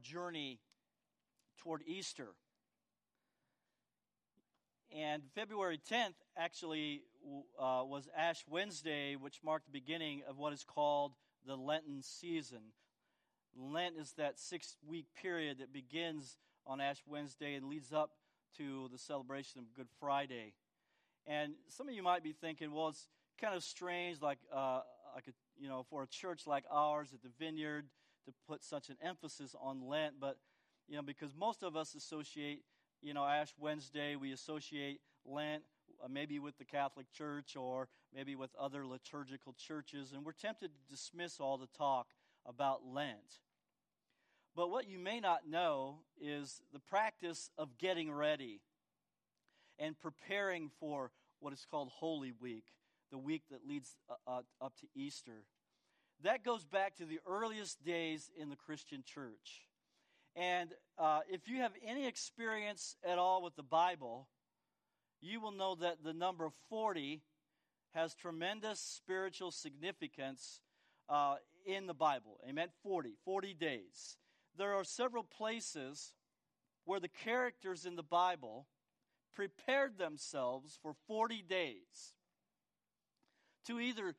journey toward Easter. And February 10th actually was Ash Wednesday, which marked the beginning of what is called the Lenten season. Lent is that 6-week period that begins on Ash Wednesday and leads up to the celebration of Good Friday. And some of you might be thinking, well, it's kind of strange, for a church like ours at the Vineyard to put such an emphasis on Lent, but because most of us associate, Ash Wednesday, we associate Lent maybe with the Catholic Church or maybe with other liturgical churches, and we're tempted to dismiss all the talk about Lent. But what you may not know is the practice of getting ready and preparing for what is called Holy Week, the week that leads up to Easter. That goes back to the earliest days in the Christian church. And if you have any experience at all with the Bible, you will know that the number 40 has tremendous spiritual significance in the Bible. Amen? 40 days. There are several places where the characters in the Bible prepared themselves for 40 days to either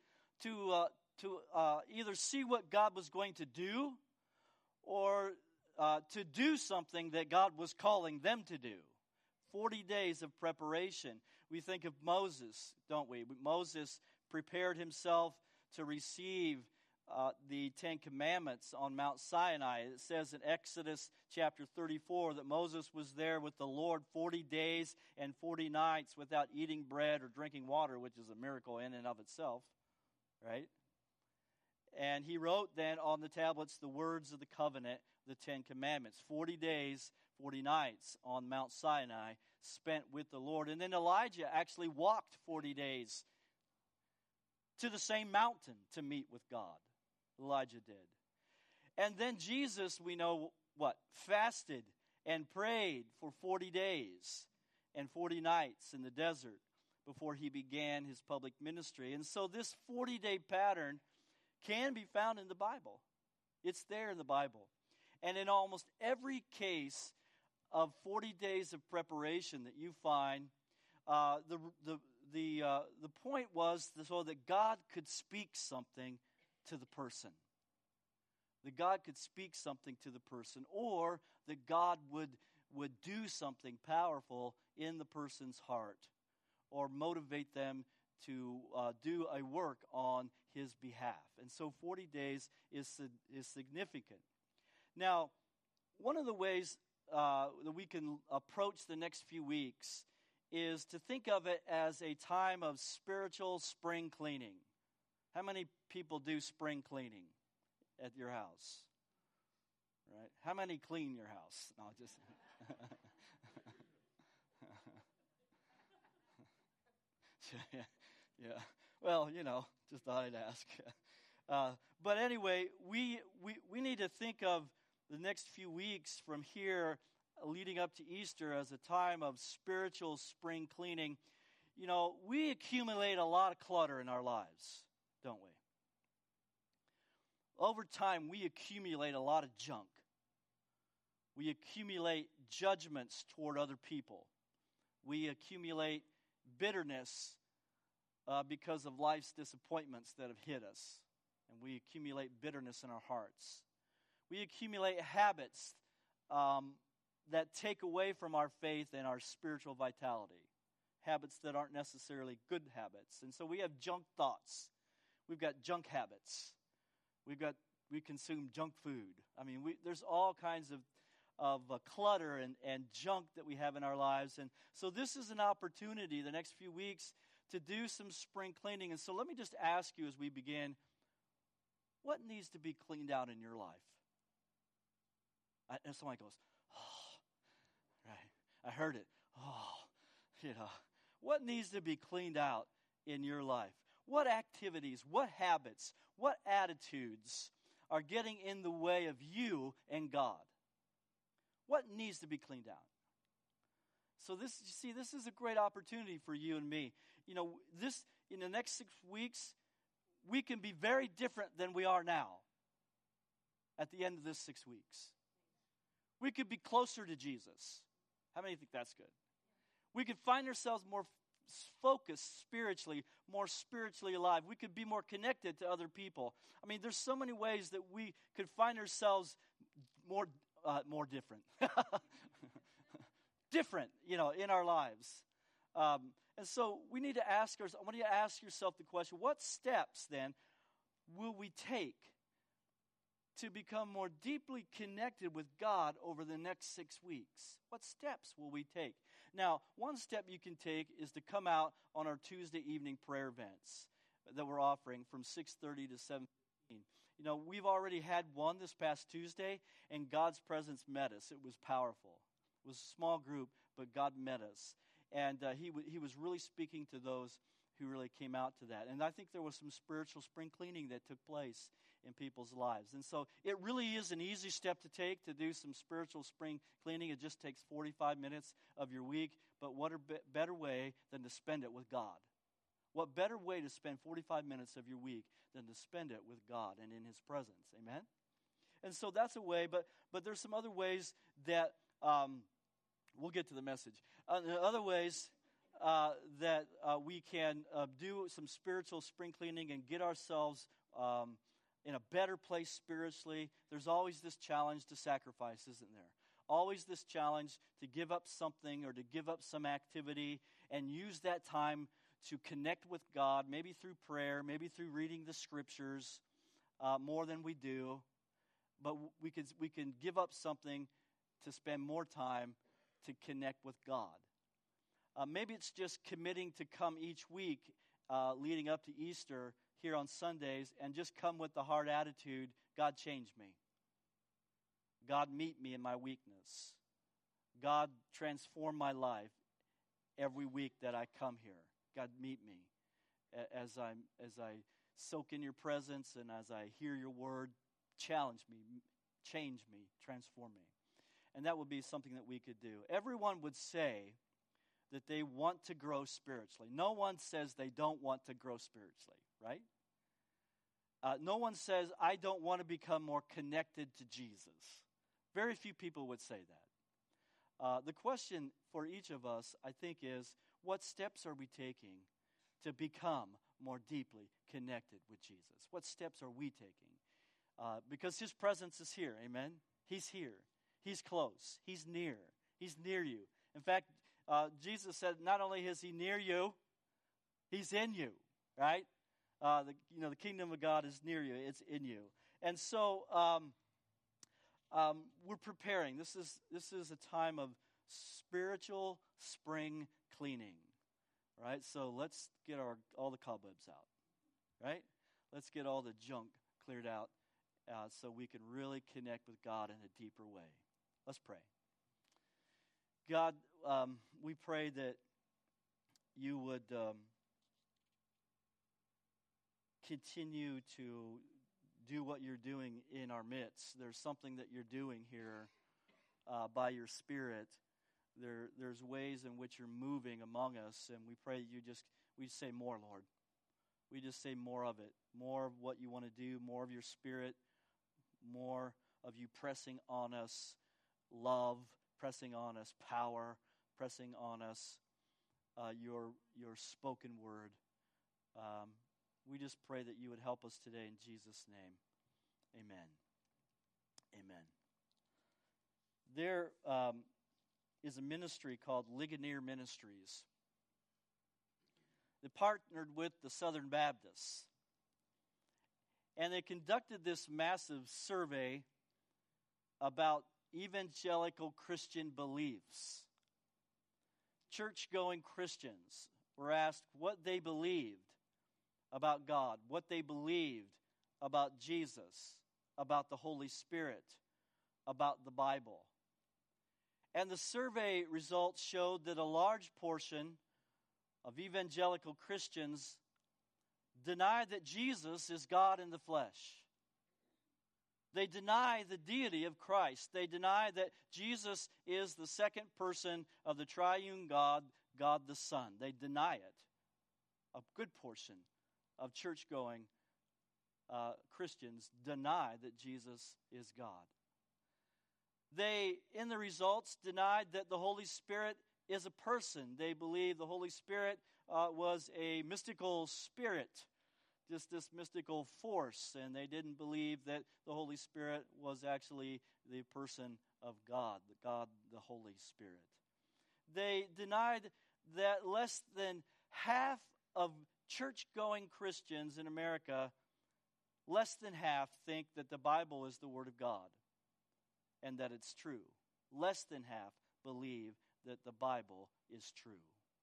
see what God was going to do or to do something that God was calling them to do. 40 days of preparation. We think of Moses, don't we? Moses prepared himself to receive the Ten Commandments on Mount Sinai. It says in Exodus chapter 34 that Moses was there with the Lord 40 days and 40 nights without eating bread or drinking water, which is a miracle in and of itself, right? And he wrote then on the tablets the words of the covenant, the Ten Commandments. 40 days, 40 nights on Mount Sinai spent with the Lord. And then Elijah actually walked 40 days to the same mountain to meet with God. Elijah did. And then Jesus, we know what? Fasted and prayed for 40 days and 40 nights in the desert before he began his public ministry. And so this 40-day pattern can be found in the Bible. It's there in the Bible. And in almost every case of 40 days of preparation that you find, the point was so that God could speak something to the person. That God could speak something to the person, or that God would do something powerful in the person's heart, or motivate them to do a work on his behalf. And so 40 days is significant. Now, one of the ways that we can approach the next few weeks is to think of it as a time of spiritual spring cleaning. How many people do spring cleaning at your house? Right? How many clean your house? No, just... Yeah. Well, just thought I'd ask. But anyway, we need to think of the next few weeks from here leading up to Easter as a time of spiritual spring cleaning. We accumulate a lot of clutter in our lives, don't we? Over time, we accumulate a lot of junk. We accumulate judgments toward other people. We accumulate bitterness because of life's disappointments that have hit us. And we accumulate bitterness in our hearts. We accumulate habits that take away from our faith and our spiritual vitality. Habits that aren't necessarily good habits. And so we have junk thoughts. We've got junk habits. We consume junk food. I mean, there's all kinds of clutter and junk that we have in our lives. And so this is an opportunity the next few weeks to do some spring cleaning. And so let me just ask you as we begin, what needs to be cleaned out in your life? And somebody goes, oh, right. I heard it. Oh, what needs to be cleaned out in your life? What activities, what habits, what attitudes are getting in the way of you and God? What needs to be cleaned out? So this is a great opportunity for you and me. This in the next 6 weeks, we can be very different than we are now at the end of this 6 weeks. We could be closer to Jesus. How many think that's good? We could find ourselves more focused spiritually, more spiritually alive. We could be more connected to other people. I mean, there's so many ways that we could find ourselves more different. Different, in our lives. And so we need to ask ourselves, I want you to ask yourself the question, what steps then will we take to become more deeply connected with God over the next 6 weeks? What steps will we take? Now, one step you can take is to come out on our Tuesday evening prayer events that we're offering from 6:30 to 7:15. We've already had one this past Tuesday, and God's presence met us. It was powerful. It was a small group, but God met us. And he was really speaking to those who really came out to that. And I think there was some spiritual spring cleaning that took place in people's lives. And so it really is an easy step to take to do some spiritual spring cleaning. It just takes 45 minutes of your week. But what a better way than to spend it with God? What better way to spend 45 minutes of your week than to spend it with God and in His presence? Amen? And so that's a way, but there's some other ways that, we'll get to the message. Other ways that we can do some spiritual spring cleaning and get ourselves in a better place spiritually. There's always this challenge to sacrifice, isn't there? Always this challenge to give up something or to give up some activity and use that time to connect with God, maybe through prayer, maybe through reading the scriptures more than we do. But we can give up something to spend more time to connect with God. Maybe it's just committing to come each week leading up to Easter here on Sundays and just come with the hard attitude, God change me. God meet me in my weakness. God transform my life every week that I come here. God meet me as I soak in your presence and as I hear your word. Challenge me, change me, transform me. And that would be something that we could do. Everyone would say that they want to grow spiritually. No one says they don't want to grow spiritually, right? No one says, I don't want to become more connected to Jesus. Very few people would say that. The question for each of us, I think, is what steps are we taking to become more deeply connected with Jesus? What steps are we taking? Because His presence is here, amen? He's here. He's close. He's near. He's near you. In fact, Jesus said not only is He near you, He's in you, right? The kingdom of God is near you. It's in you. And so we're preparing. This is a time of spiritual spring cleaning, right? So let's get all the cobwebs out, right? Let's get all the junk cleared out so we can really connect with God in a deeper way. Let's pray. God, we pray that you would continue to do what you're doing in our midst. There's something that you're doing here by your Spirit. There's ways in which you're moving among us, and we pray we say more, Lord. We just say more of it, more of what you want to do, more of your Spirit, more of you pressing on us love, pressing on us power, pressing on us your spoken word. We just pray that you would help us today in Jesus' name. Amen. Amen. There is a ministry called Ligonier Ministries. They partnered with the Southern Baptists. And they conducted this massive survey about evangelical Christian beliefs. Church-going Christians were asked what they believed about God, what they believed about Jesus, about the Holy Spirit, about the Bible. And the survey results showed that a large portion of evangelical Christians deny that Jesus is God in the flesh. They deny the deity of Christ. They deny that Jesus is the second person of the triune God, God the Son. They deny it. A good portion of church-going Christians deny that Jesus is God. They, in the results, denied that the Holy Spirit is a person. They believed the Holy Spirit was a mystical spirit, just this mystical force, and they didn't believe that the Holy Spirit was actually the person of God, the Holy Spirit. They denied that less than half of church-going Christians in America, less than half, think that the Bible is the Word of God and that it's true. Less than half believe that the Bible is true.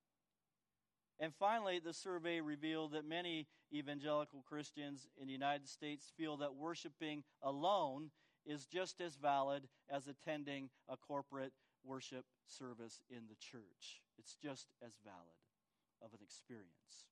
And finally, the survey revealed that many evangelical Christians in the United States feel that worshiping alone is just as valid as attending a corporate worship service in the church. It's just as valid of an experience.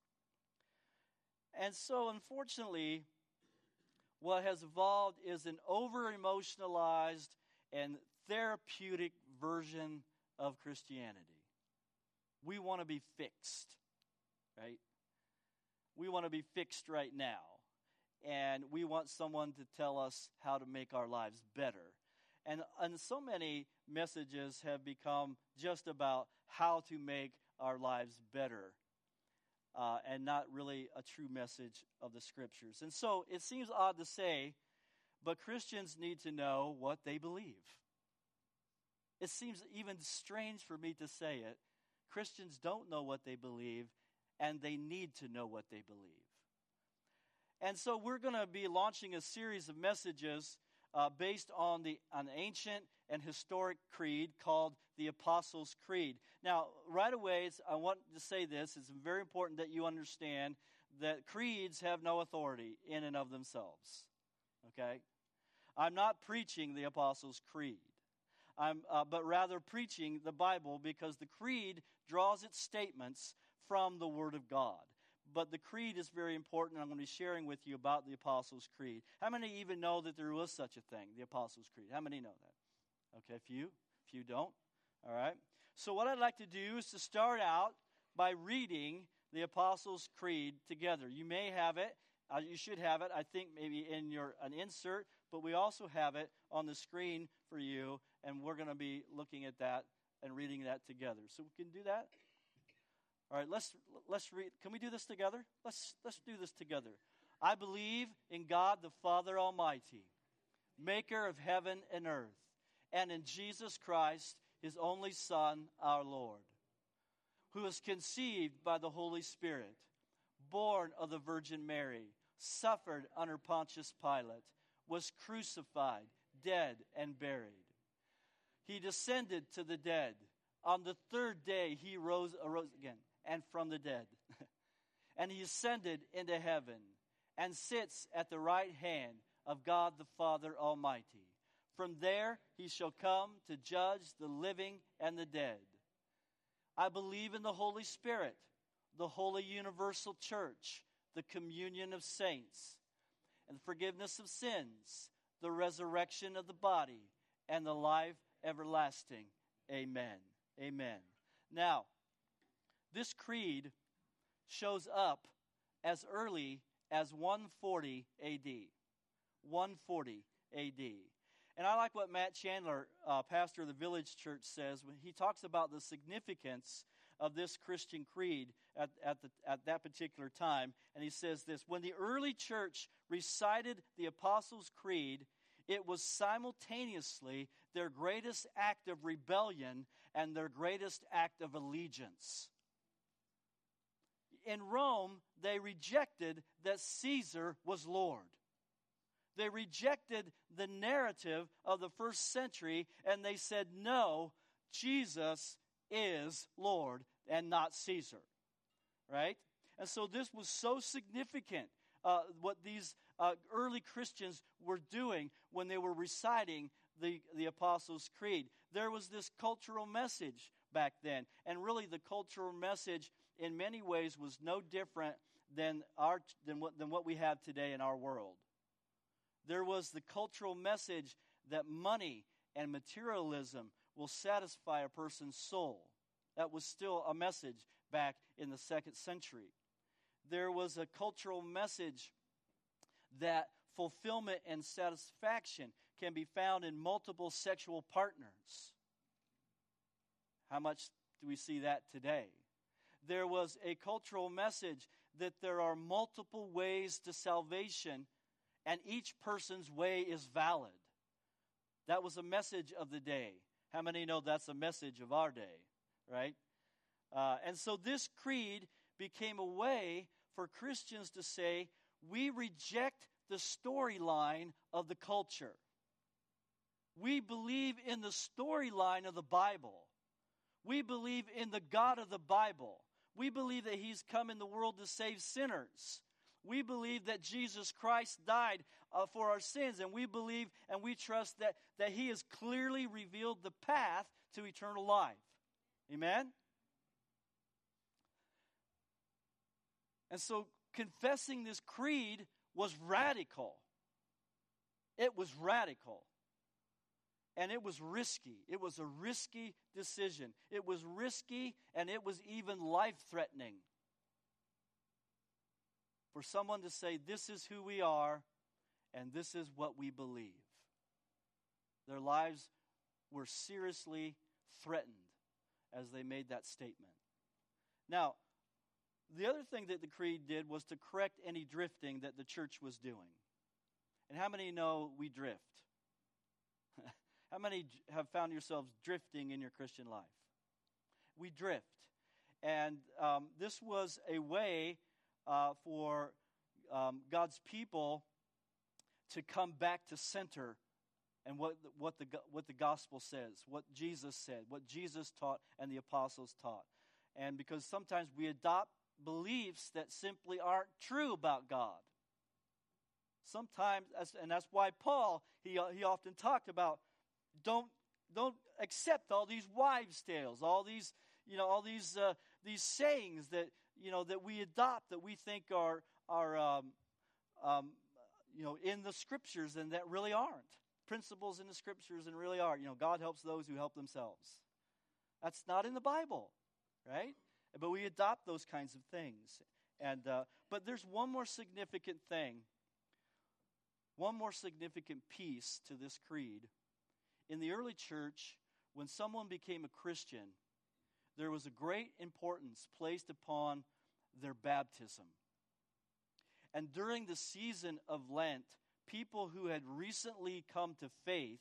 And so, unfortunately, what has evolved is an over-emotionalized and therapeutic version of Christianity. We want to be fixed, right? We want to be fixed right now. And we want someone to tell us how to make our lives better. And so many messages have become just about how to make our lives better, and not really a true message of the Scriptures. And so it seems odd to say, but Christians need to know what they believe. It seems even strange for me to say it. Christians don't know what they believe, and they need to know what they believe. And so we're going to be launching a series of messages based on an ancient and historic creed called the Apostles' Creed. Now, right away, I want to say this. It's very important that you understand that creeds have no authority in and of themselves. Okay? I'm not preaching the Apostles' Creed. But rather preaching the Bible, because the creed draws its statements from the Word of God. But the creed is very important. I'm going to be sharing with you about the Apostles' Creed. How many even know that there was such a thing, the Apostles' Creed? How many know that? Okay, few don't. All right. So what I'd like to do is to start out by reading the Apostles' Creed together. You may have it. You should have it, I think, maybe in an insert. But we also have it on the screen for you, and we're going to be looking at that and reading that together. So we can do that? All right, let's read. Can we do this together? Let's do this together. I believe in God the Father Almighty, maker of heaven and earth, and in Jesus Christ, his only Son, our Lord, who was conceived by the Holy Spirit, born of the Virgin Mary, suffered under Pontius Pilate, was crucified, dead, and buried. He descended to the dead. On the third day he arose again, and from the dead. And he ascended into heaven, and sits at the right hand of God the Father Almighty. From there he shall come to judge the living and the dead. I believe in the Holy Spirit, the holy universal church, the communion of saints, and the forgiveness of sins, the resurrection of the body, and the life everlasting. Amen. Amen. Now, this creed shows up as early as 140 A.D. 140 A.D. And I like what Matt Chandler, pastor of the Village Church, says when he talks about the significance of this Christian creed at that particular time. And he says this: when the early church recited the Apostles' Creed, it was simultaneously their greatest act of rebellion and their greatest act of allegiance. In Rome, they rejected that Caesar was Lord. They rejected the narrative of the first century, and they said, no, Jesus is Lord and not Caesar. Right? And so this was so significant, what these early Christians were doing when they were reciting the Apostles' Creed. There was this cultural message back then, and really the cultural message in many ways was no different than what we have today in our world. There was the cultural message that money and materialism will satisfy a person's soul. That was still a message back in the 2nd century. There was a cultural message that fulfillment and satisfaction can be found in multiple sexual partners. How much do we see that today? There was a cultural message that there are multiple ways to salvation, and each person's way is valid. That was a message of the day. How many know that's a message of our day, right? And so this creed became a way for Christians to say, we reject the storyline of the culture. We believe in the storyline of the Bible. We believe in the God of the Bible. We believe that He's come in the world to save sinners. We believe that Jesus Christ died for our sins, and we believe and we trust that He has clearly revealed the path to eternal life. Amen? And so confessing this creed was radical. It was radical. And it was risky. It was a risky decision. It was risky, and it was even life-threatening for someone to say, this is who we are, and this is what we believe. Their lives were seriously threatened as they made that statement. Now, the other thing that the creed did was to correct any drifting that the church was doing. And how many know we drift? How many have found yourselves drifting in your Christian life? We drift. And this was a way for God's people to come back to center and what the gospel says, what Jesus said, what Jesus taught and the apostles taught. And because sometimes we adopt beliefs that simply aren't true about God. Sometimes, and that's why Paul, he often talked about, don't accept all these wives' tales, all these sayings that that we adopt that we think are in the scriptures and that really aren't. Principles in the scriptures and really are. God helps those who help themselves. That's not in the Bible, right? But we adopt those kinds of things. And but there's one more significant thing, one more significant piece to this creed. In the early church, when someone became a Christian, there was a great importance placed upon their baptism. And during the season of Lent, people who had recently come to faith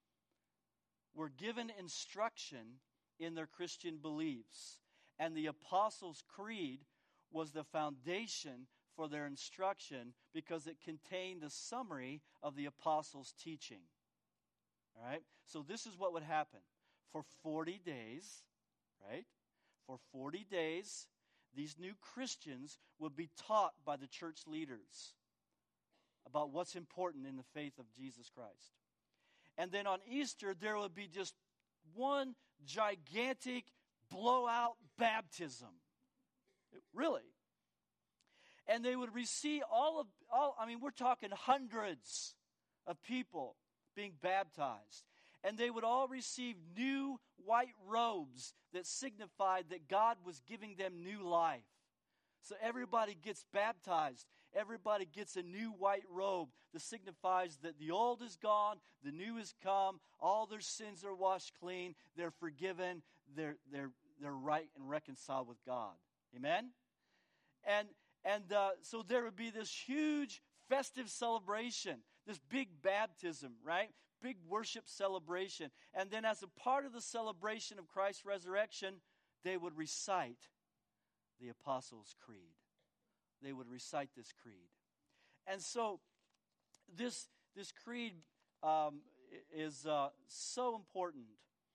were given instruction in their Christian beliefs. And the Apostles' Creed was the foundation for their instruction because it contained a summary of the Apostles' teaching. All right? So this is what would happen. For 40 days, right? For 40 days, these new Christians would be taught by the church leaders about what's important in the faith of Jesus Christ. And then on Easter, there would be just one gigantic blowout baptism. Really. And they would receive we're talking hundreds of people being baptized. And they would all receive new white robes that signified that God was giving them new life. So everybody gets baptized. Everybody gets a new white robe that signifies that the old is gone, the new has come, all their sins are washed clean, they're forgiven, they're right and reconciled with God. Amen? And so there would be this huge festive celebration, this big baptism, right? Big worship celebration. And then as a part of the celebration of Christ's resurrection, they would recite the Apostles' Creed. They would recite this creed. And so this creed is so important.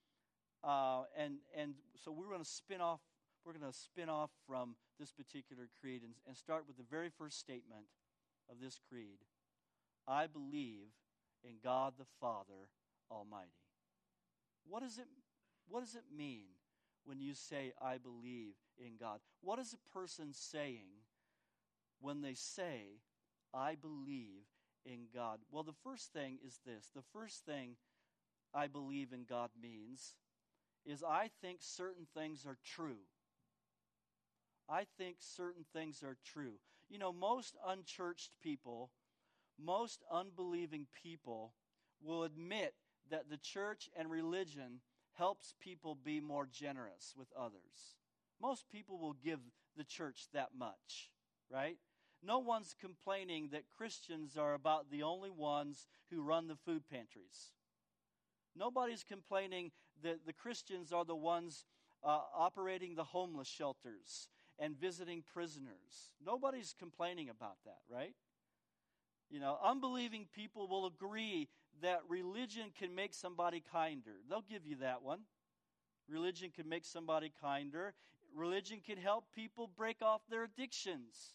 And so we're going to spin off from this particular creed and start with the very first statement of this creed. I believe in God the Father Almighty. What does it mean when you say, I believe in God? What is a person saying when they say, I believe in God? Well, the first thing is this. The first thing I believe in God means is I think certain things are true. I think certain things are true. Most unchurched people, most unbelieving people will admit that the church and religion helps people be more generous with others. Most people will give the church that much, right? No one's complaining that Christians are about the only ones who run the food pantries. Nobody's complaining that the Christians are the ones operating the homeless shelters and visiting prisoners. Nobody's complaining about that, right? Unbelieving people will agree that religion can make somebody kinder. They'll give you that one. Religion can make somebody kinder. Religion can help people break off their addictions.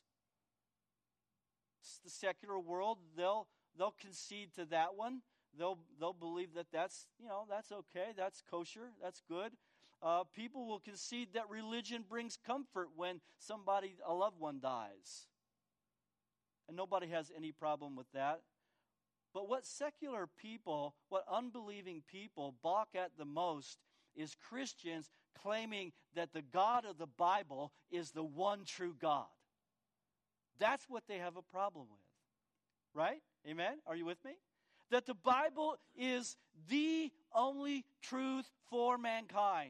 It's the secular world, they'll concede to that one. They'll believe that that's okay, that's kosher, that's good. People will concede that religion brings comfort when a loved one dies. And nobody has any problem with that. But what secular people, what unbelieving people balk at the most is Christians claiming that the God of the Bible is the one true God. That's what they have a problem with. Right? Amen? Are you with me? That the Bible is the only truth for mankind.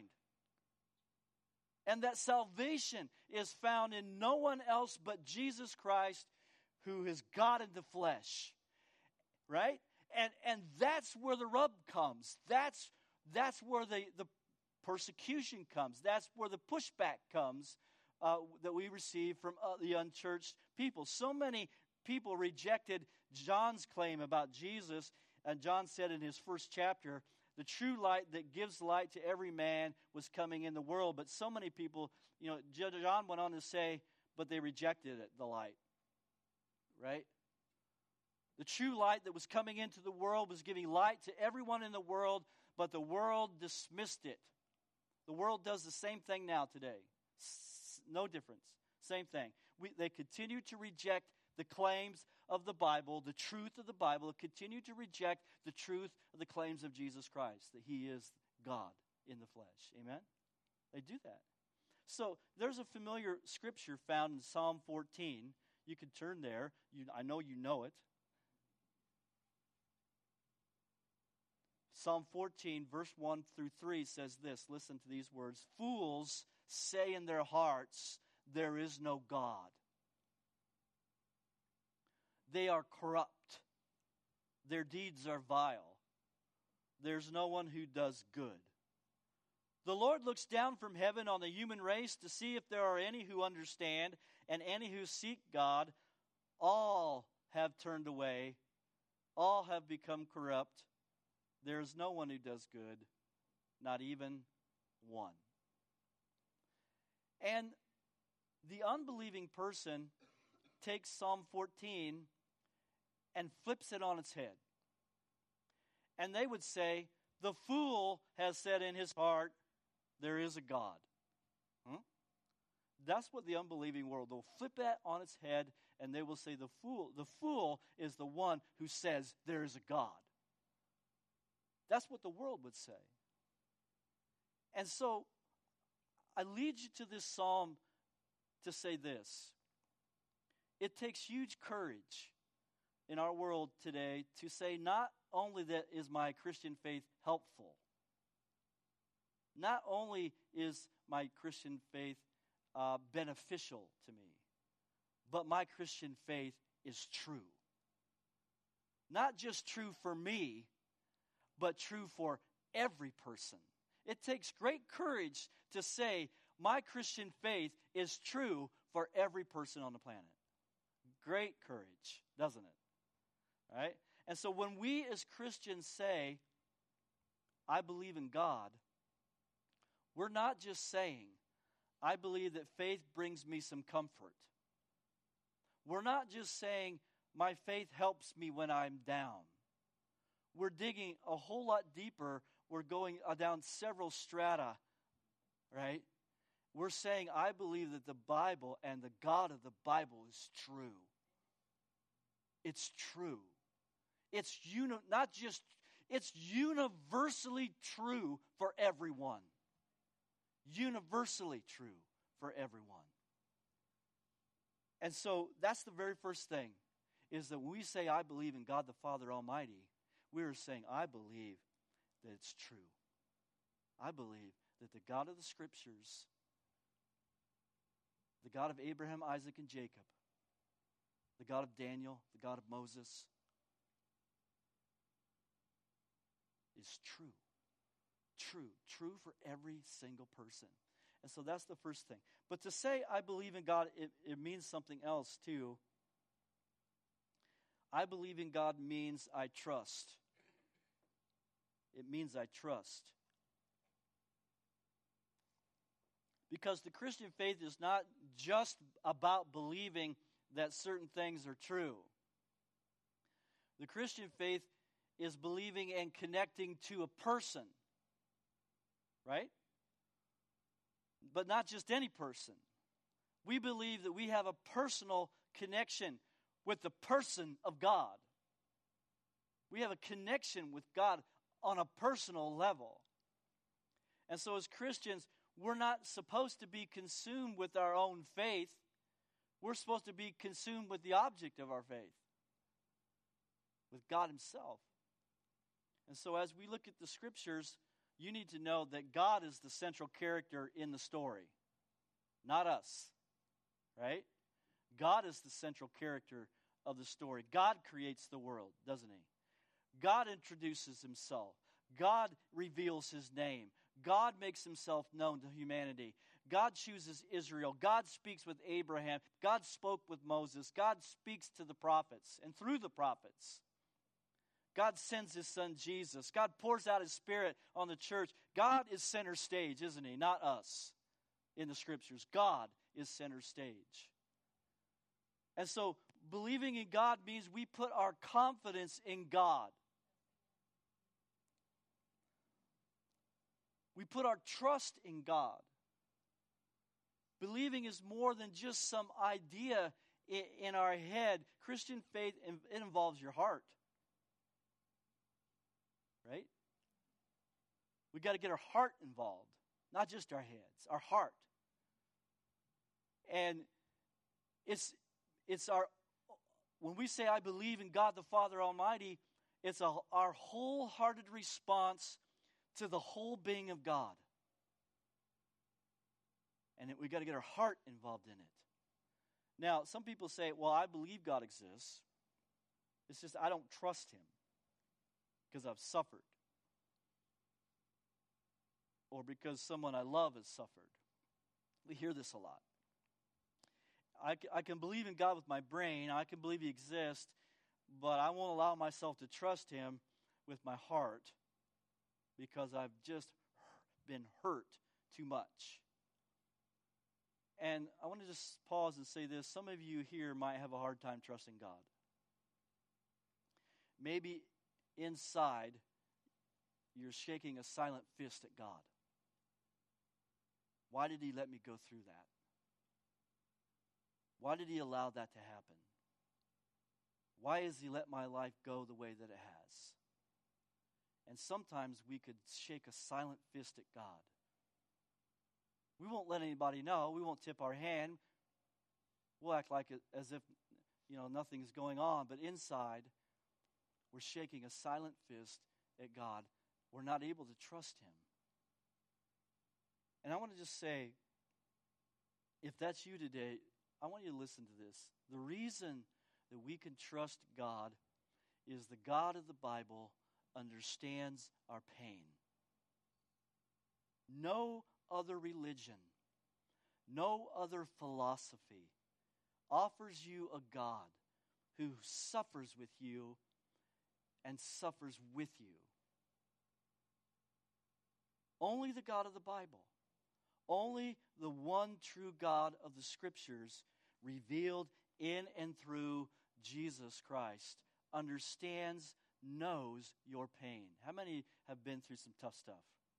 And that salvation is found in no one else but Jesus Christ, who is God in the flesh. Right? And that's where the rub comes. That's where the persecution comes. That's where the pushback comes that we receive from the unchurched people. So many people rejected John's claim about Jesus. And John said in his first chapter, the true light that gives light to every man was coming in the world. But so many people, John went on to say, but they rejected it, the light. Right? The true light that was coming into the world was giving light to everyone in the world, but the world dismissed it. The world does the same thing now today. No difference. Same thing. They continue to reject the claims of the Bible, the truth of the Bible, continue to reject the truth of the claims of Jesus Christ, that he is God in the flesh. Amen? They do that. So there's a familiar scripture found in Psalm 14. You can turn there. I know you know it. Psalm 14, verse 1 through 3 says this. Listen to these words. Fools say in their hearts, there is no God. They are corrupt. Their deeds are vile. There's no one who does good. The Lord looks down from heaven on the human race to see if there are any who understand and any who seek God. All have turned away. All have become corrupt. There is no one who does good, not even one. And the unbelieving person takes Psalm 14 and flips it on its head. And they would say, the fool has said in his heart, there is a God. That's what the unbelieving world will flip that on its head, and they will say the fool is the one who says there is a God. That's what the world would say. And so I lead you to this psalm to say this. It takes huge courage in our world today to say not only that is my Christian faith helpful, not only is my Christian faith beneficial to me, but my Christian faith is true. Not just true for me, but true for every person. It takes great courage to say, my Christian faith is true for every person on the planet. Great courage, doesn't it? Right? And so when we as Christians say, I believe in God, we're not just saying, I believe that faith brings me some comfort. We're not just saying, my faith helps me when I'm down. We're digging a whole lot deeper. We're going down several strata, right? We're saying, I believe that the Bible and the God of the Bible is true. It's true. It's it's universally true for everyone. Universally true for everyone. And so that's the very first thing, is that when we say, I believe in God the Father Almighty, we're saying, I believe that it's true. I believe that the God of the Scriptures, the God of Abraham, Isaac, and Jacob, the God of Daniel, the God of Moses, is true. True for every single person. And so that's the first thing. But to say I believe in God, it means something else too. I believe in God means I trust. It means I trust. Because the Christian faith is not just about believing that certain things are true. The Christian faith is believing and connecting to a person, right? But not just any person. We believe that we have a personal connection with the person of God. We have a connection with God on a personal level. And so as Christians, we're not supposed to be consumed with our own faith. We're supposed to be consumed with the object of our faith, with God Himself. And so as we look at the Scriptures, you need to know that God is the central character in the story, not us, right? God is the central character of the story. God creates the world, doesn't He? God introduces Himself. God reveals His name. God makes Himself known to humanity. God chooses Israel. God speaks with Abraham. God spoke with Moses. God speaks to the prophets and through the prophets. God sends His Son Jesus. God pours out His Spirit on the church. God is center stage, isn't He? Not us in the Scriptures. God is center stage. And so believing in God means we put our confidence in God. We put our trust in God. Believing is more than just some idea in our head. Christian faith, it involves your heart. Right? We got to get our heart involved, not just our heads, our heart. And it's our, when we say I believe in God the Father Almighty, it's our wholehearted response to the whole being of God. And we got to get our heart involved in it. Now, some people say, well, I believe God exists. It's just I don't trust Him because I've suffered. Or because someone I love has suffered. We hear this a lot. I can believe in God with my brain. I can believe He exists. But I won't allow myself to trust Him with my heart because I've just been hurt too much. And I want to just pause and say this. Some of you here might have a hard time trusting God. Maybe inside you're shaking a silent fist at God. Why did He let me go through that? Why did He allow that to happen? Why has He let my life go the way that it has? And sometimes we could shake a silent fist at God. We won't let anybody know. We won't tip our hand. We'll act like it as if, nothing's going on. But inside, we're shaking a silent fist at God. We're not able to trust Him. And I want to just say, if that's you today, I want you to listen to this. The reason that we can trust God is the God of the Bible understands our pain. No other religion, no other philosophy offers you a God who suffers with you and suffers with you. Only the God of the Bible, only the one true God of the Scriptures revealed in and through Jesus Christ understands, knows your pain. How many have been through some tough stuff?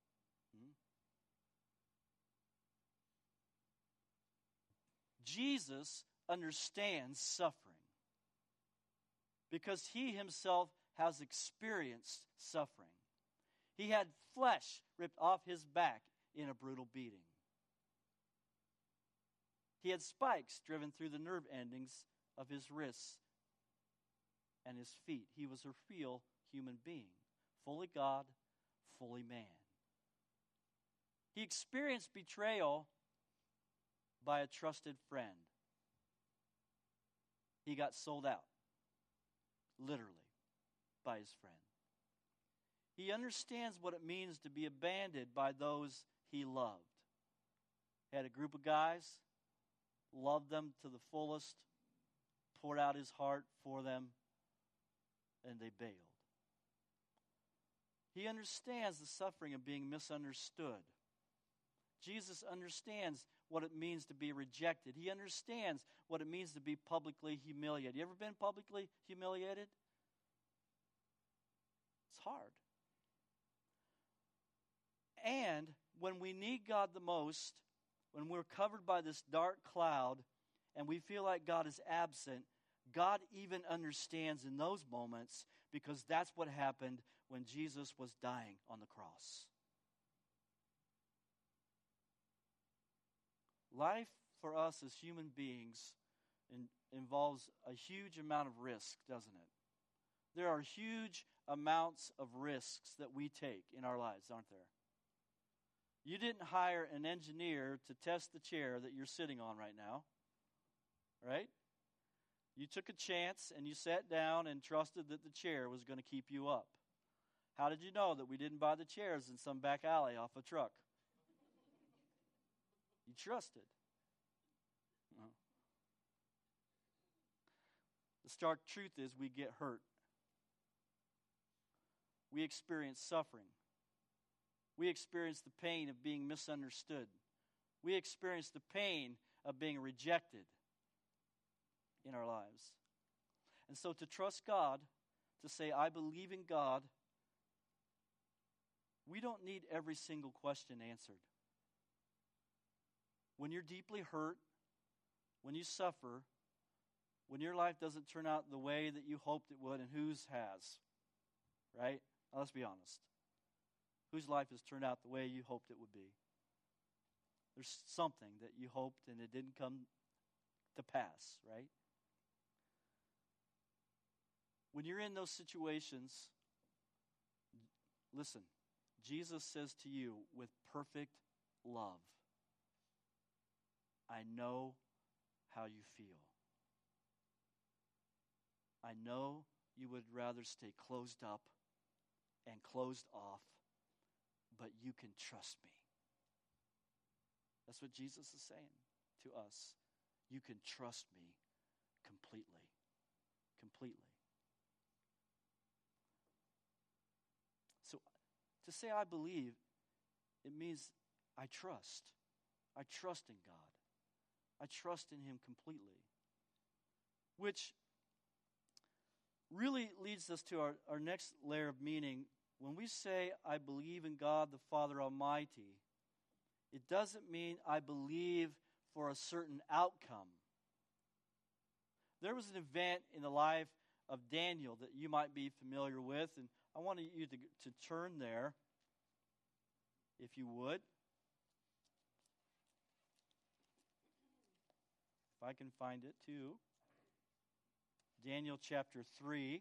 Jesus understands suffering because He Himself has experienced suffering. He had flesh ripped off His back in a brutal beating. He had spikes driven through the nerve endings of His wrists and His feet. He was a real human being, fully God, fully man. He experienced betrayal by a trusted friend. He got sold out, literally, by his friend. He understands what it means to be abandoned by those he loved. He had a group of guys, loved them to the fullest, poured out his heart for them, and they bailed. He understands the suffering of being misunderstood. Jesus understands what it means to be rejected. He understands what it means to be publicly humiliated. You ever been publicly humiliated? It's hard. And when we need God the most, when we're covered by this dark cloud and we feel like God is absent, God even understands in those moments, because that's what happened when Jesus was dying on the cross. Life for us as human beings involves a huge amount of risk, doesn't it? There are huge amounts of risks that we take in our lives, aren't there? You didn't hire an engineer to test the chair that you're sitting on right now, right? You took a chance and you sat down and trusted that the chair was going to keep you up. How did you know that we didn't buy the chairs in some back alley off a truck? You trusted. No. The stark truth is we get hurt. We experience suffering. We experience the pain of being misunderstood. We experience the pain of being rejected in our lives. And so to trust God, to say, I believe in God, we don't need every single question answered. When you're deeply hurt, when you suffer, when your life doesn't turn out the way that you hoped it would, and whose has, right? Now, let's be honest. Whose life has turned out the way you hoped it would be? There's something that you hoped and it didn't come to pass, right? When you're in those situations, listen, Jesus says to you with perfect love, I know how you feel. I know you would rather stay closed up and closed off, but you can trust me. That's what Jesus is saying to us. You can trust me completely. Completely. So to say I believe, it means I trust. I trust in God. I trust in Him completely. Which really leads us to our next layer of meaning. When we say, I believe in God the Father Almighty, it doesn't mean I believe for a certain outcome. There was an event in the life of Daniel that you might be familiar with, and I want you to turn there, if you would. If I can find it too. Daniel chapter 3.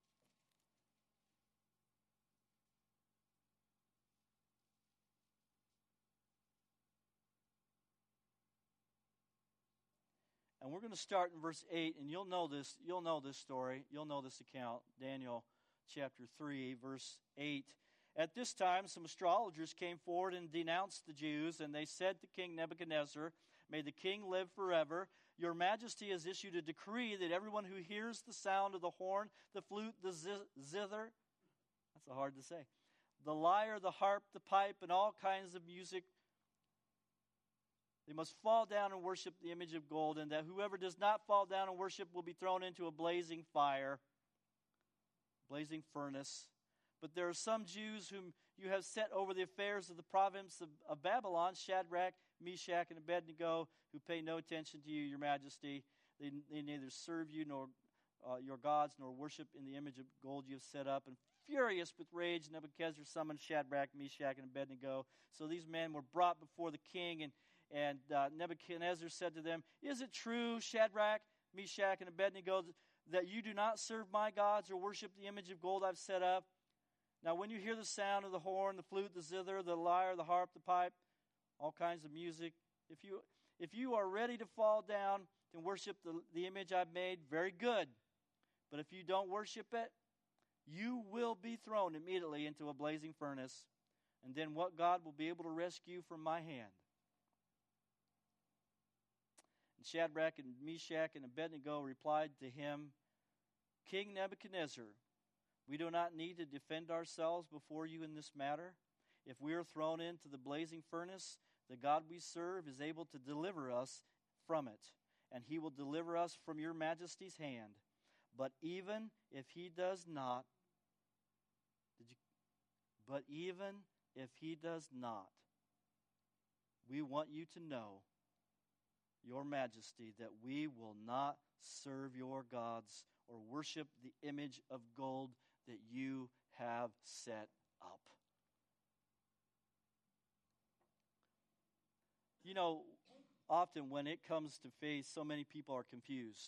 And we're going to start in verse 8, and you'll know this story, you'll know this account, Daniel chapter 3, verse 8. At this time, some astrologers came forward and denounced the Jews, and they said to King Nebuchadnezzar, may the king live forever. Your majesty has issued a decree that everyone who hears the sound of the horn, the flute, the zither, that's hard to say, the lyre, the harp, the pipe, and all kinds of music, they must fall down and worship the image of gold, and that whoever does not fall down and worship will be thrown into a blazing fire, blazing furnace. But there are some Jews whom you have set over the affairs of the province of Babylon, Shadrach, Meshach, and Abednego, who pay no attention to you, your majesty. They neither serve you nor your gods, nor worship in the image of gold you have set up. And furious with rage, Nebuchadnezzar summoned Shadrach, Meshach, and Abednego. So these men were brought before the king, and Nebuchadnezzar said to them, is it true, Shadrach, Meshach, and Abednego, that you do not serve my gods or worship the image of gold I've set up. Now when you hear the sound of the horn, the flute, the zither, the lyre, the harp, the pipe, all kinds of music, if you are ready to fall down and worship the image I've made, very good. But if you don't worship it, you will be thrown immediately into a blazing furnace. And then what God will be able to rescue from my hand? And Shadrach and Meshach and Abednego replied to him, King Nebuchadnezzar, we do not need to defend ourselves before you in this matter. If we are thrown into the blazing furnace, the God we serve is able to deliver us from it, and he will deliver us from your majesty's hand. But even if he does not, we want you to know, your majesty, that we will not serve your gods or worship the image of gold that you have set up. You know, often when it comes to faith, so many people are confused.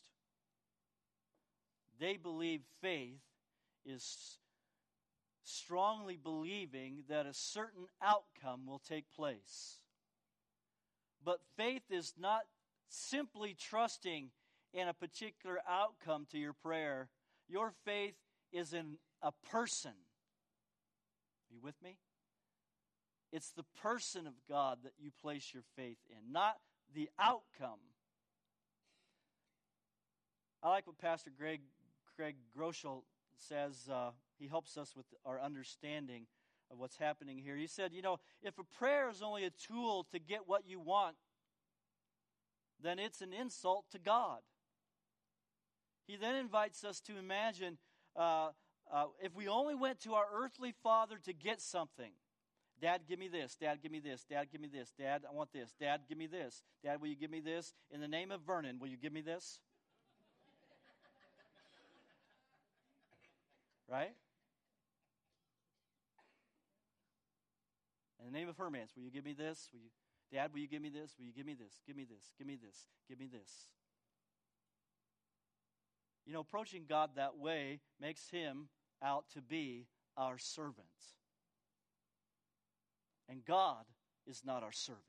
They believe faith is strongly believing that a certain outcome will take place. But faith is not simply trusting in a particular outcome to your prayer. Your faith is in a person. Are you with me? It's the person of God that you place your faith in, not the outcome. I like what Pastor Craig Groeschel says. He helps us with our understanding of what's happening here. He said, if a prayer is only a tool to get what you want, then it's an insult to God. He then invites us to imagine if we only went to our earthly father to get something. Dad, give me this. Dad, give me this. Dad, give me this. Dad, I want this. Dad, give me this. Dad, will you give me this? In the name of Vernon, will you give me this? Right? In the name of Hermance, will you give me this? Dad, will you give me this? Will you give me this? Give me this. Give me this. Give me this. Approaching God that way makes him out to be our servant. And God is not our servant.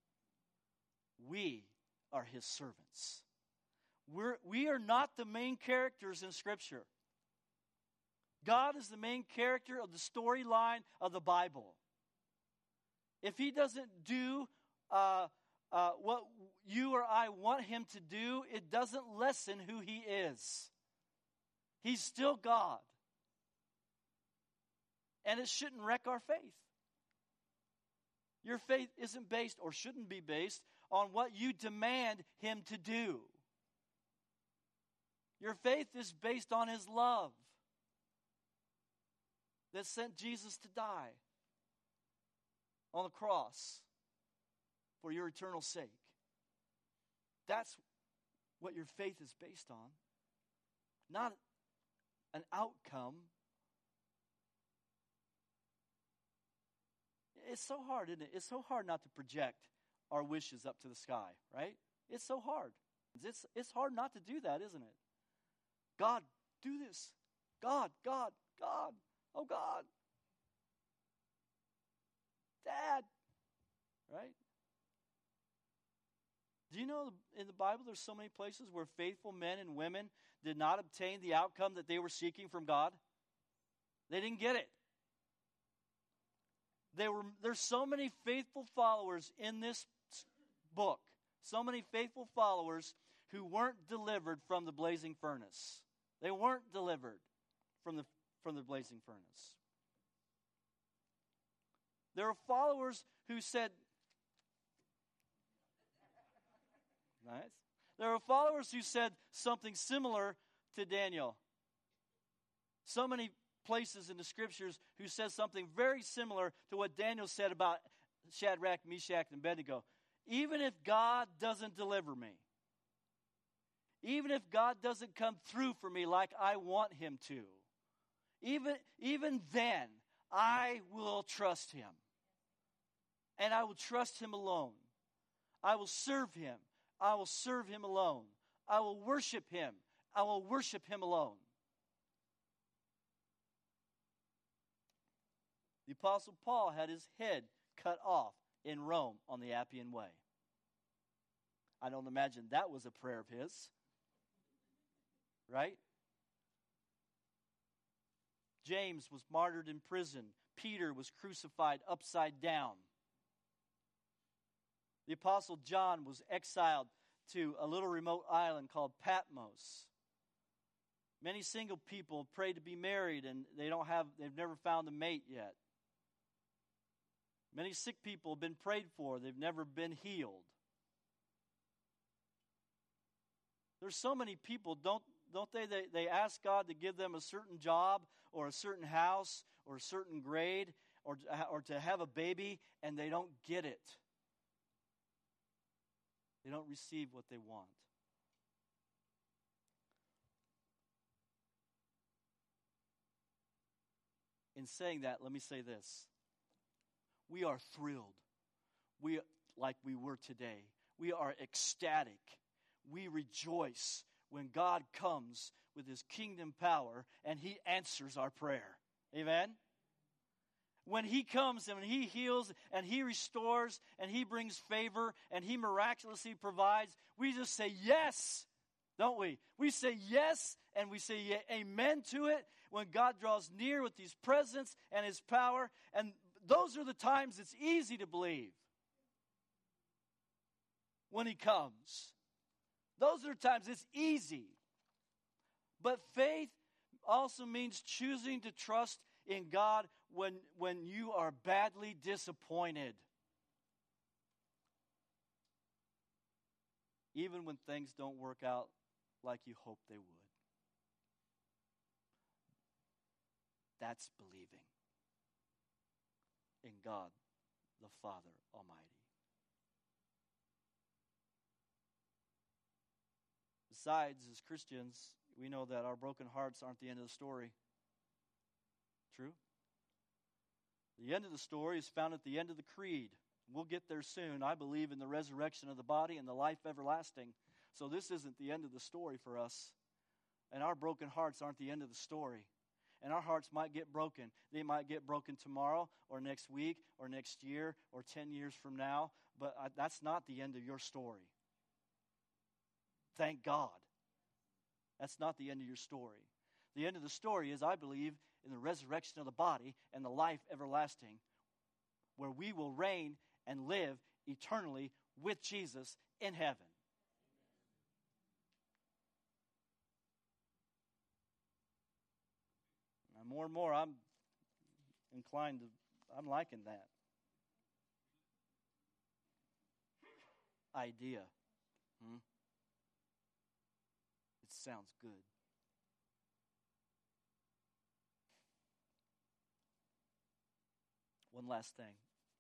We are his servants. We are not the main characters in Scripture. God is the main character of the storyline of the Bible. If he doesn't do what you or I want him to do, it doesn't lessen who he is. He's still God. And it shouldn't wreck our faith. Your faith isn't based, or shouldn't be based, on what you demand him to do. Your faith is based on his love that sent Jesus to die on the cross for your eternal sake. That's what your faith is based on, not an outcome. It's so hard, isn't it? It's so hard not to project our wishes up to the sky, right? It's so hard. It's hard not to do that, isn't it? God, do this. God. Oh, God. Dad. Right? Do you know in the Bible there's so many places where faithful men and women did not obtain the outcome that they were seeking from God? They didn't get it. There's so many faithful followers in this book. So many faithful followers who weren't delivered from the blazing furnace. They weren't delivered from the blazing furnace. There are followers who said, nice. There are followers who said something similar to Daniel. So many places in the Scriptures who says something very similar to what Daniel said about Shadrach, Meshach, and Abednego. Even if God doesn't deliver me, even if God doesn't come through for me like I want him to, even then, I will trust him. And I will trust him alone. I will serve him. I will serve him alone. I will worship him. I will worship him alone. The Apostle Paul had his head cut off in Rome on the Appian Way. I don't imagine that was a prayer of his. Right? James was martyred in prison. Peter was crucified upside down. The Apostle John was exiled to a little remote island called Patmos. Many single people pray to be married and they've never found a mate yet. Many sick people have been prayed for. They've never been healed. There's so many people, don't they? They ask God to give them a certain job or a certain house or a certain grade or to have a baby, and they don't get it. They don't receive what they want. In saying that, let me say this. We are thrilled. Like we were today. We are ecstatic. We rejoice when God comes with his kingdom power and he answers our prayer. Amen? When he comes and he heals and he restores and he brings favor and he miraculously provides, we just say yes, don't we? We say yes and we say amen to it when God draws near with his presence and his power. And those are the times it's easy to believe. When he comes. Those are the times it's easy. But faith also means choosing to trust in God when you are badly disappointed. Even when things don't work out like you hope they would. That's believing in God the Father Almighty. Besides, as Christians, we know that our broken hearts aren't the end of the story. True? The end of the story is found at the end of the creed. We'll get there soon. I believe in the resurrection of the body and the life everlasting. So this isn't the end of the story for us. And our broken hearts aren't the end of the story. And our hearts might get broken. They might get broken tomorrow or next week or next year or 10 years from now. But that's not the end of your story. Thank God. That's not the end of your story. The end of the story is, I believe, in the resurrection of the body and the life everlasting, where we will reign and live eternally with Jesus in heaven. And more and more, I'm liking that idea. It sounds good. One last thing.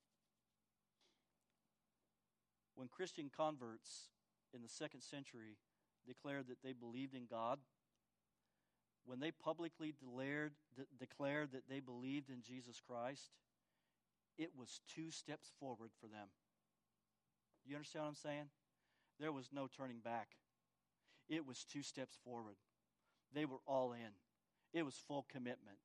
When Christian converts in the 2nd century declared that they believed in God, when they publicly declared that they believed in Jesus Christ, it was 2 steps forward for them. Do you understand what I'm saying? There was no turning back. It was 2 steps forward. They were all in. It was full commitment.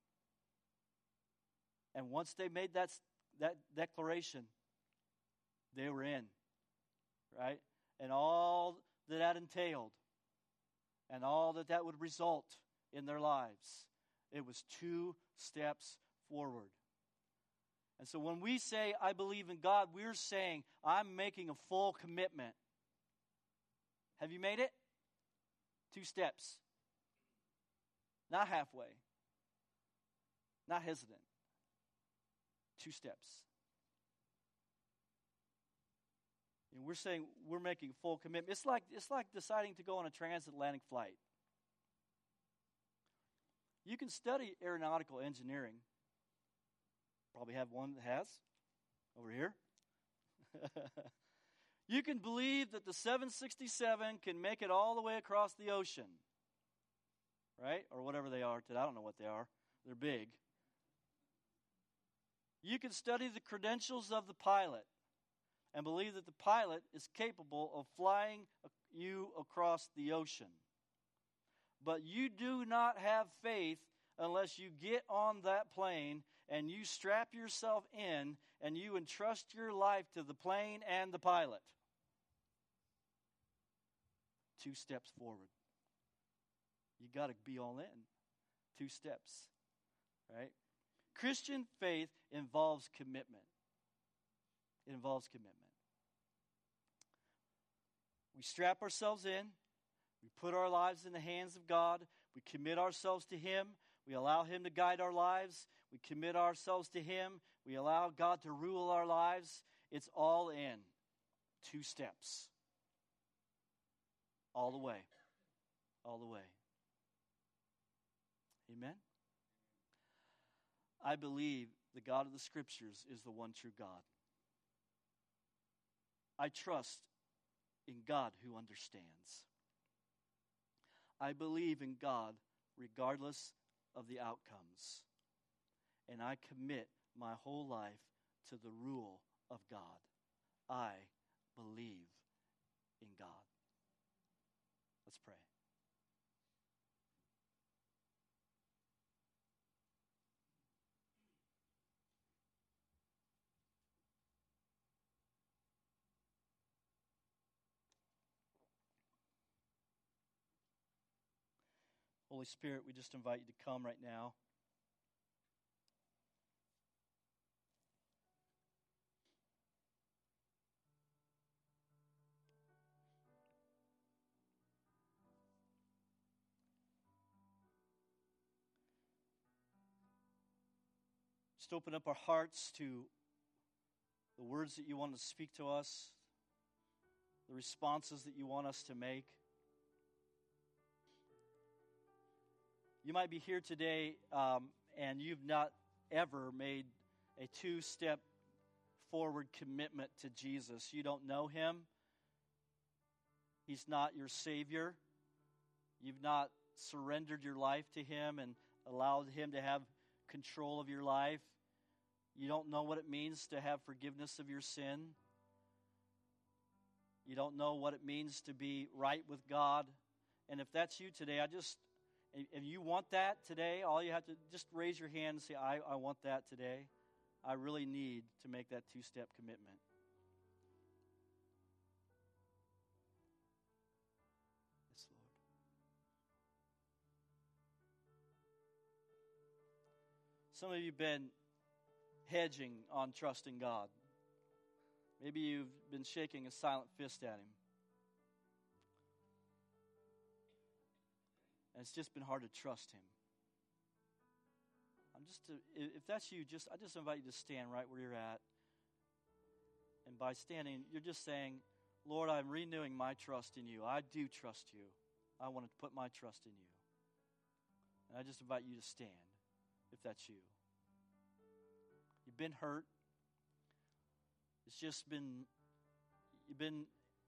And once they made that declaration, they were in, right? And all that entailed, and all that would result in their lives, it was 2 steps forward. And so when we say, I believe in God, we're saying, I'm making a full commitment. Have you made it? 2 steps. Not halfway. Not hesitant. 2 steps. And we're saying we're making full commitment. It's like deciding to go on a transatlantic flight. You can study aeronautical engineering. Probably have one that has over here. You can believe that the 767 can make it all the way across the ocean. Right? Or whatever they are today. I don't know what they are. They're big. You can study the credentials of the pilot and believe that the pilot is capable of flying you across the ocean. But you do not have faith unless you get on that plane and you strap yourself in and you entrust your life to the plane and the pilot. 2 steps forward. You got to be all in. 2 steps, right? Christian faith involves commitment. It involves commitment. We strap ourselves in. We put our lives in the hands of God. We commit ourselves to Him. We allow Him to guide our lives. We commit ourselves to Him. We allow God to rule our lives. It's all in. 2 steps. All the way. All the way. Amen? I believe the God of the Scriptures is the one true God. I trust in God who understands. I believe in God regardless of the outcomes. And I commit my whole life to the rule of God. I believe in God. Let's pray. Holy Spirit, we just invite you to come right now. Just open up our hearts to the words that you want to speak to us, the responses that you want us to make. You might be here today and you've not ever made a 2-step forward commitment to Jesus. You don't know Him. He's not your Savior. You've not surrendered your life to Him and allowed Him to have control of your life. You don't know what it means to have forgiveness of your sin. You don't know what it means to be right with God. And if that's you today, if you want that today, all you have to just raise your hand and say, I want that today. I really need to make that 2-step commitment. Yes, Lord. Some of you have been hedging on trusting God. Maybe you've been shaking a silent fist at Him. And it's just been hard to trust Him. If that's you, I just invite you to stand right where you're at. And by standing, you're just saying, Lord, I'm renewing my trust in you. I do trust you. I want to put my trust in you. And I just invite you to stand, if that's you. You've been hurt. You've been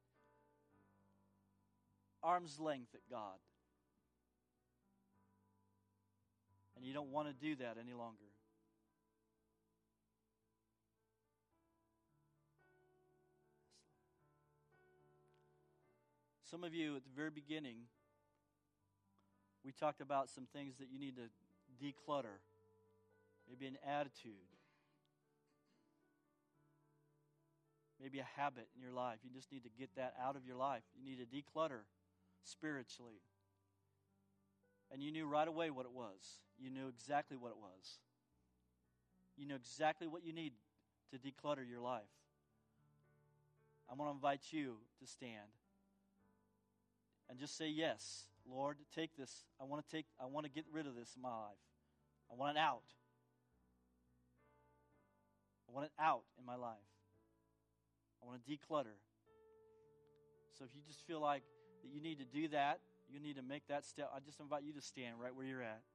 arm's length at God. And you don't want to do that any longer. Some of you, at the very beginning, we talked about some things that you need to declutter. Maybe an attitude. Maybe a habit in your life. You just need to get that out of your life. You need to declutter spiritually. And you knew right away what it was. You knew exactly what it was. You know exactly what you need to declutter your life. I want to invite you to stand and just say, yes, Lord, take this. I want to get rid of this in my life. I want it out. I want it out in my life. I want to declutter. So if you just feel like that you need to do that, you need to make that step, I just invite you to stand right where you're at.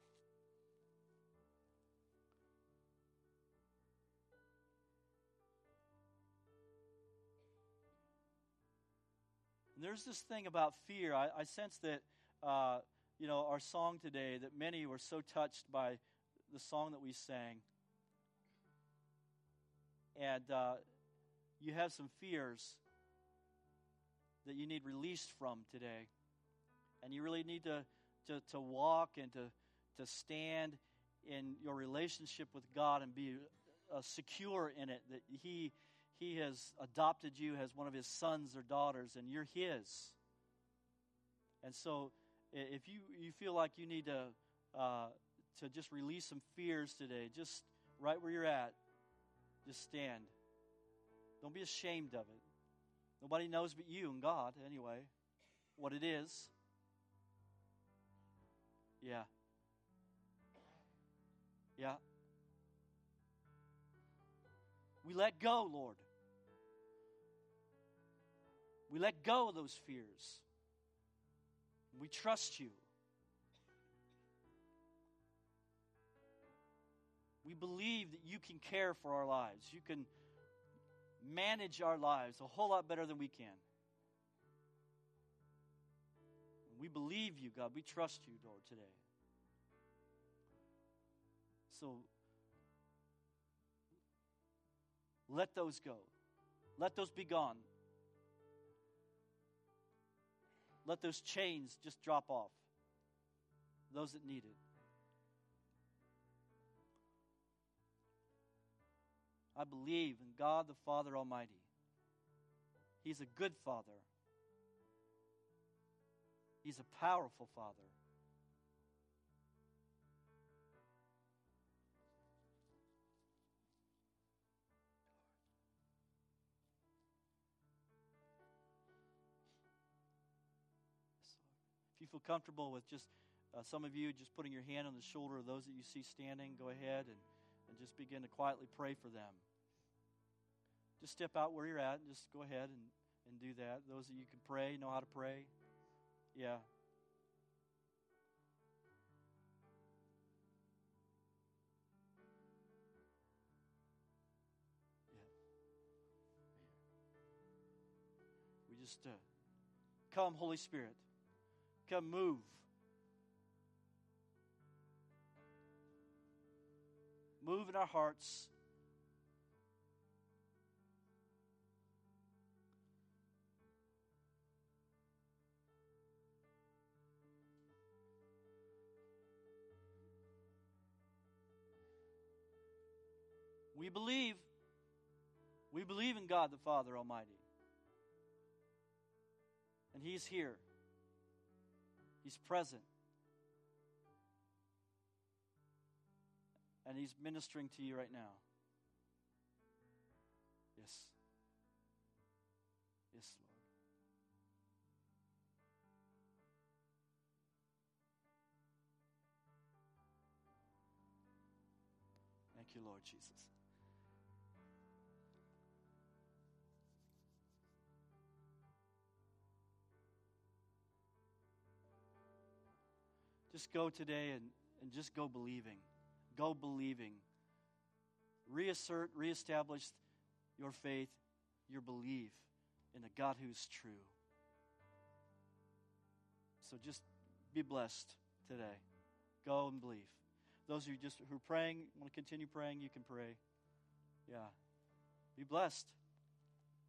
And there's this thing about fear. I sense that, our song today, that many were so touched by the song that we sang. And you have some fears that you need released from today. And you really need to to walk and to stand in your relationship with God and be secure in it, that He has adopted you as one of His sons or daughters, and you're His. And so if you feel like you need to just release some fears today, just right where you're at, just stand. Don't be ashamed of it. Nobody knows but you and God, anyway, what it is. Yeah. Yeah. We let go, Lord. We let go of those fears. We trust you. We believe that you can care for our lives. You can manage our lives a whole lot better than we can. We believe you, God. We trust you, Lord, today. So let those go. Let those be gone. Let those chains just drop off. Those that need it. I believe in God the Father Almighty. He's a good Father. He's a powerful Father. If you feel comfortable with just some of you just putting your hand on the shoulder of those that you see standing, go ahead and just begin to quietly pray for them. Just step out where you're at and just go ahead and do that. Those that you can pray, know how to pray. Yeah. We just come, Holy Spirit. Come move. Move in our hearts. We believe. We believe in God the Father Almighty. And He's here. He's present. And He's ministering to you right now. Yes. Yes, Lord. Thank you, Lord Jesus. Just go today and just go believing. Go believing. Reassert, reestablish your faith, your belief in a God who's true. So just be blessed today. Go and believe. Those of you who are praying, want to continue praying, you can pray. Yeah. Be blessed.